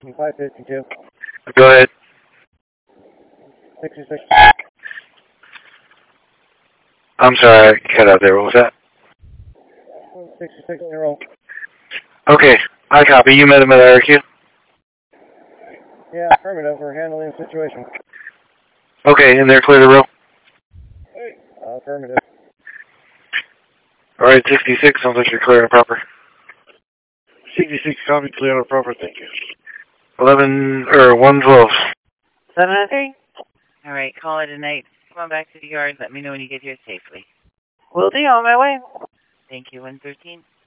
552. Go ahead. 66. I'm sorry, I cut out there. What was that? 66-year-old. Okay, I copy. You met him at IRQ? Yeah, affirmative. We're handling the situation. Okay, and they're clear to row? Affirmative. Alright, 66, sounds like you're clear and proper. 66, copy, clear and proper, thank you. 112. 703. All right, call it a night. Come on back to the yard. Let me know when you get here safely. Will do, on my way. Thank you, 113.